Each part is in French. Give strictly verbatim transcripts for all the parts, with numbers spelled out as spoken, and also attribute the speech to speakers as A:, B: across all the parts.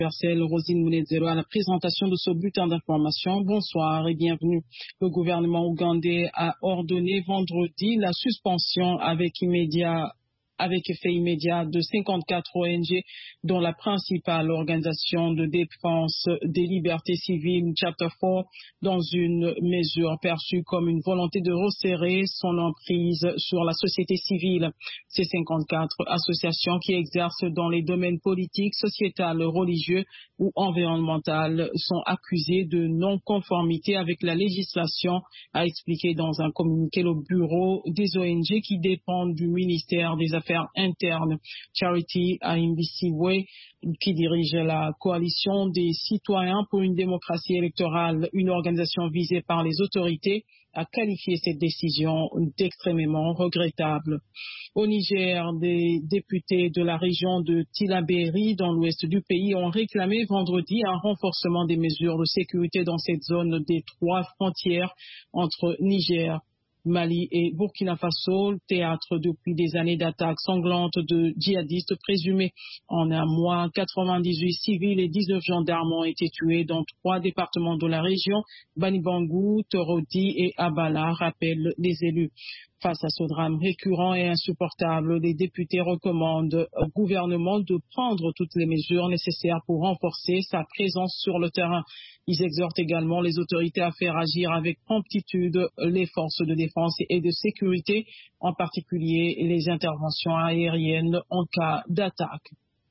A: universelle, Rosine Munezero, à la présentation de ce bulletin d'information. Bonsoir et bienvenue. Le gouvernement ougandais a ordonné vendredi la suspension avec immédiat avec effet immédiat de cinquante-quatre O N G, dont la principale organisation de défense des libertés civiles, Chapter quatre, dans une mesure perçue comme une volonté de resserrer son emprise sur la société civile. Ces cinquante-quatre associations qui exercent dans les domaines politiques, sociétal, religieux ou environnemental sont accusées de non-conformité avec la législation, a expliqué dans un communiqué le bureau des O N G qui dépendent du ministère des Affaires interne. Charity Ahimbisiwe, qui dirige la coalition des citoyens pour une démocratie électorale, une organisation visée par les autorités, a qualifié cette décision d'extrêmement regrettable. Au Niger, des députés de la région de Tillabéri, dans l'ouest du pays, ont réclamé vendredi un renforcement des mesures de sécurité dans cette zone des trois frontières entre Niger, Mali et Burkina Faso, théâtre depuis des années d'attaques sanglantes de djihadistes présumés. En un mois, quatre-vingt-dix-huit civils et dix-neuf gendarmes ont été tués dans trois départements de la région, Banibangou, Torodi et Abala, rappellent les élus. Face à ce drame récurrent et insupportable, les députés recommandent au gouvernement de prendre toutes les mesures nécessaires pour renforcer sa présence sur le terrain. Ils exhortent également les autorités à faire agir avec promptitude les forces de défense et de sécurité, en particulier les interventions aériennes en cas d'attaque.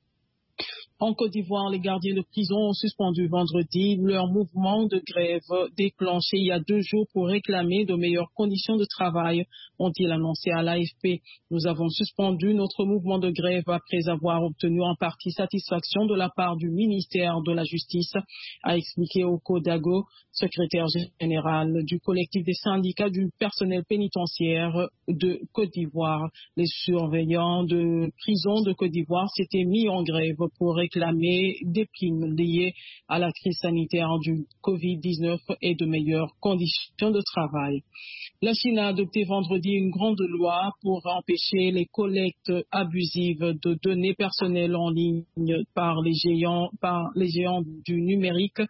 A: En Côte d'Ivoire, les gardiens de prison ont suspendu vendredi leur mouvement de grève déclenché il y a deux jours pour réclamer de meilleures conditions de travail, ont-ils annoncé à l'A F P. Nous avons suspendu notre mouvement de grève après avoir obtenu en partie satisfaction de la part du ministère de la Justice, a expliqué Oko Dago, secrétaire général du collectif des syndicats du personnel pénitentiaire de Côte d'Ivoire. Les surveillants de prison de Côte d'Ivoire s'étaient mis en grève pour réclamer des primes liées à la crise sanitaire du covid dix-neuf et de meilleures conditions de travail. La Chine a adopté vendredi une grande loi pour empêcher les collectes abusives de données personnelles en ligne par les géants, par les géants du numérique.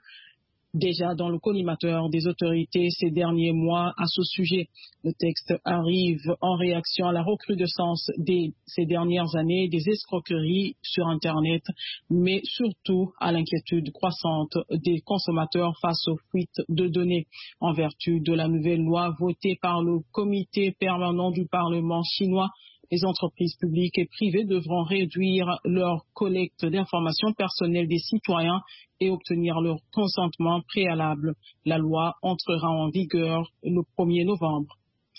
A: Déjà dans le collimateur des autorités ces derniers mois à ce sujet. Le texte arrive en réaction à la recrudescence des, ces dernières années des escroqueries sur Internet, mais surtout à l'inquiétude croissante des consommateurs face aux fuites de données. En vertu de la nouvelle loi votée par le comité permanent du Parlement chinois, les entreprises publiques et privées devront réduire leur collecte d'informations personnelles des citoyens et obtenir leur consentement préalable. La loi entrera en vigueur le premier novembre.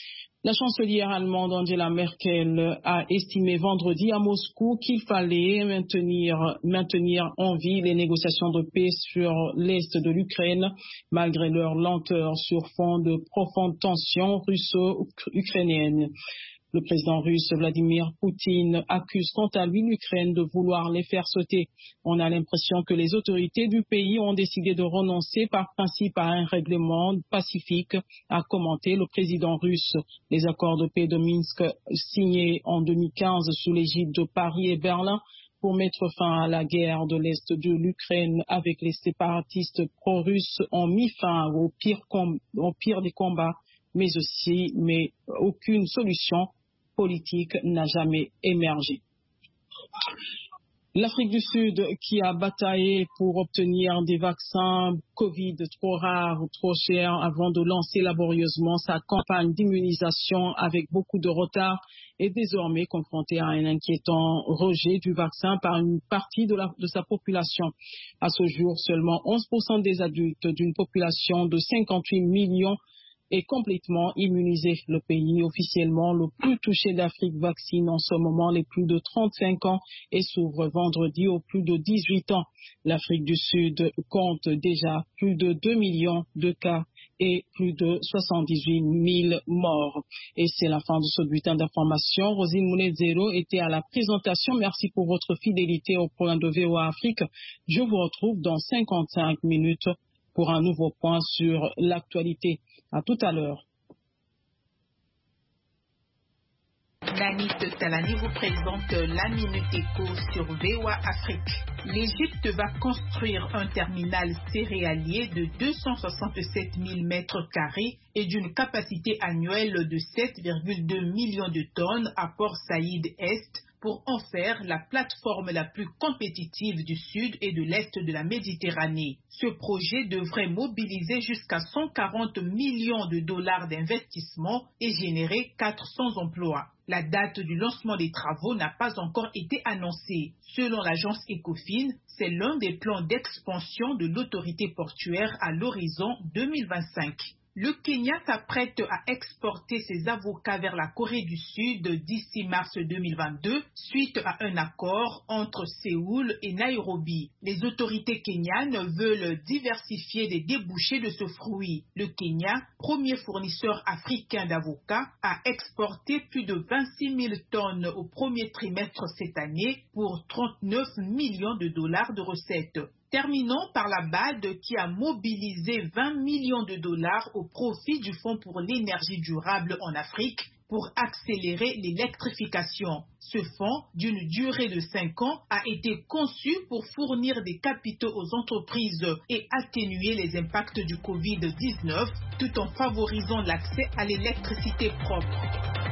A: La chancelière allemande Angela Merkel a estimé vendredi à Moscou qu'il fallait maintenir, maintenir en vie les négociations de paix sur l'est de l'Ukraine, malgré leur lenteur sur fond de profondes tensions russo-ukrainiennes. Le président russe Vladimir Poutine accuse quant à lui l'Ukraine de vouloir les faire sauter. On a l'impression que les autorités du pays ont décidé de renoncer par principe à un règlement pacifique, a commenté le président russe. Les accords de paix de Minsk signés en deux mille quinze sous l'égide de Paris et Berlin pour mettre fin à la guerre de l'Est de l'Ukraine avec les séparatistes pro-russes ont mis fin au pire, au pire des combats, mais aussi, mais aucune solution politique n'a jamais émergé. L'Afrique du Sud, qui a bataillé pour obtenir des vaccins Covid trop rares ou trop chers avant de lancer laborieusement sa campagne d'immunisation avec beaucoup de retard, est désormais confrontée à un inquiétant rejet du vaccin par une partie de, la, de sa population. À ce jour, seulement onze pour cent des adultes d'une population de cinquante-huit millions est complètement immunisé. Le pays officiellement le plus touché d'Afrique vaccine en ce moment les plus de trente-cinq ans et s'ouvre vendredi aux plus de dix-huit ans. L'Afrique du Sud compte déjà plus de deux millions de cas et plus de soixante-dix-huit mille morts. Et c'est la fin de ce bulletin d'information. Rosine Munezero était à la présentation. Merci pour votre fidélité au programme de V O A Afrique. Je vous retrouve dans cinquante-cinq minutes pour un nouveau point sur l'actualité. À tout à l'heure.
B: Nanit Talani vous présente la Minute Éco sur V O A Afrique. L'Égypte va construire un terminal céréalier de deux cent soixante-sept mille mètres carrés et d'une capacité annuelle de sept virgule deux millions de tonnes à Port Saïd Est pour en faire la plateforme la plus compétitive du sud et de l'est de la Méditerranée. Ce projet devrait mobiliser jusqu'à cent quarante millions de dollars d'investissement et générer quatre cents emplois. La date du lancement des travaux n'a pas encore été annoncée. Selon l'agence Ecofin, c'est l'un des plans d'expansion de l'autorité portuaire à l'horizon deux mille vingt-cinq. Le Kenya s'apprête à exporter ses avocats vers la Corée du Sud d'ici mars deux mille vingt-deux, suite à un accord entre Séoul et Nairobi. Les autorités kenyanes veulent diversifier les débouchés de ce fruit. Le Kenya, premier fournisseur africain d'avocats, a exporté plus de vingt-six mille tonnes au premier trimestre cette année pour trente-neuf millions de dollars de recettes. Terminons par la B A D qui a mobilisé vingt millions de dollars au profit du Fonds pour l'énergie durable en Afrique pour accélérer l'électrification. Ce fonds, d'une durée de cinq ans, a été conçu pour fournir des capitaux aux entreprises et atténuer les impacts du covid dix-neuf tout en favorisant l'accès à l'électricité propre.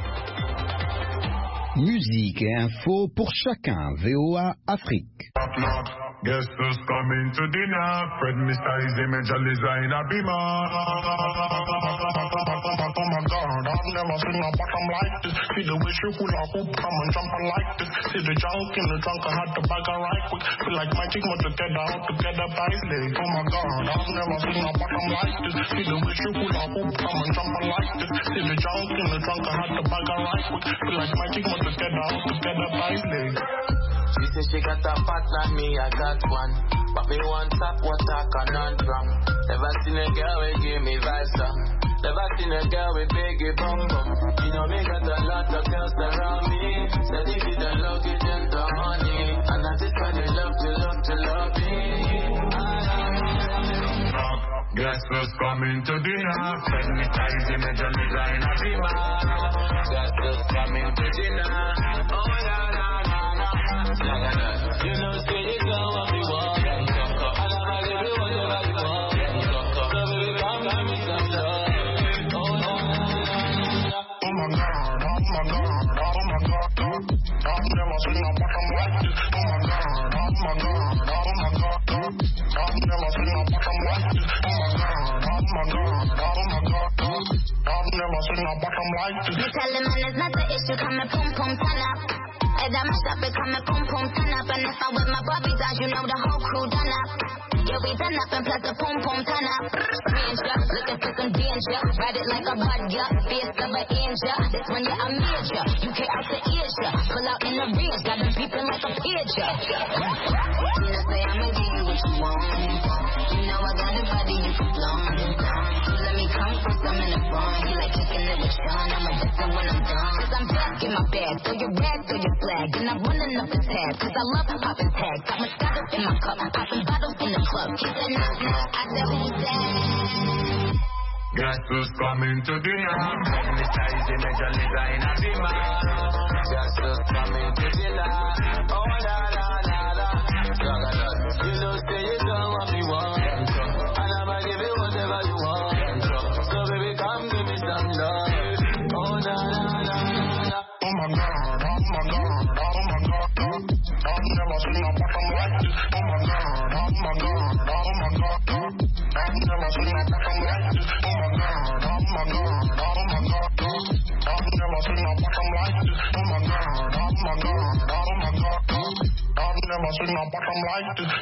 C: Musique et info pour chacun. V O A Afrique.
D: Guess who's coming to dinner? Fred Mister is the major designer beamer. Oh my God, I've never seen a bottom like this. See the way she hula hoop, come and jump like this. See the junk in the trunk, I had to bag her right quick. Feel like magic, but together, out together by leg. Oh my God, I've never seen a bottom like this. See the way she hula hoop, come and jump like this. See the junk in the trunk, I had to bag her right quick. Feel like magic, but together, out together by leg.
E: She said she got a partner, me I got one. But me want top water conundrum. Never seen a girl with give me vibes up. Never seen a girl with biggie bum bum. You know me got a lot of girls around me. Said if you don't love it, then the honey. And I just try to love to love to love me.
D: Guess who's coming to dinner? Fred Mister is the major designer beamer.
E: Guess who's coming to dinner? Oh la la. You know, say you don't want me one. And I'ma give you whatever you want. So baby, come give me some love. Oh no.
D: Oh my God, oh my God, oh my God. I've never seen a bottom like this. Oh my God, oh my God, oh my God. I've never seen a bottom like this. Oh my God, oh my God, oh my God. I've never seen a bottom like this.
F: You tell them man it's not the issue, come and pum pum turn up. And I'm stop it, come and pum pum turn up. And if I with my Bobby guys, you know the whole crew done up. Yeah, we done up and plus the pum pum turn up. Ranger, looking for some danger. Ride it like a budger, fierce of an angel. This one, yeah, I'm major. You can't out the Asia. Pull out in the range, got them peeping like a pigeon. You know, say I'ma give you what you want. You know I got the body you can flaunt. So let me come for some in the front. You like kicking it with Sean, I'ma diss it when I'm done. Cause I'm back in my bag, throw your rag, throw your flag. And I'm running up the tab, cause I love popping tags. Got Moscato in my cup, popping bottles in the club. He said, nah, nah, I said, who's that?
D: Guess who's coming to dinner? Fred Mister is the major designer beamer.
E: Guess who's coming to dinner? Oh la la la la. You know, say you don't want me one. And I'ma give you whatever you want. So baby, come give me some love. Oh la la la la.
D: Oh my God, oh my God, oh my God. I've never seen a bottom like this. Oh my God, oh my God, oh my God. I've never seen a bottom like this. Oh my God, oh my God, oh my God. I've never seen a bottom like this. Oh my God, oh my God, oh my God. I've never seen a bottom like this.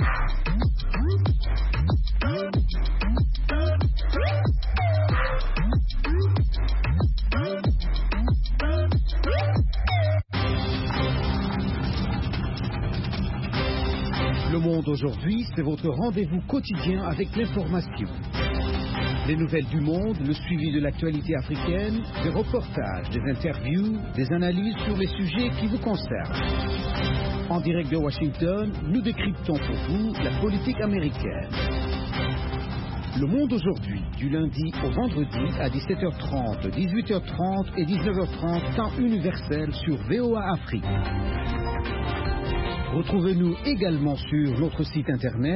C: Le Monde aujourd'hui, c'est votre rendez-vous quotidien avec l'information. Les nouvelles du monde, le suivi de l'actualité africaine, des reportages, des interviews, des analyses sur les sujets qui vous concernent. En direct de Washington, nous décryptons pour vous la politique américaine. Le Monde aujourd'hui, du lundi au vendredi à dix-sept heures trente, dix-huit heures trente et dix-neuf heures trente, temps universel sur V O A Afrique. Retrouvez-nous également sur notre site internet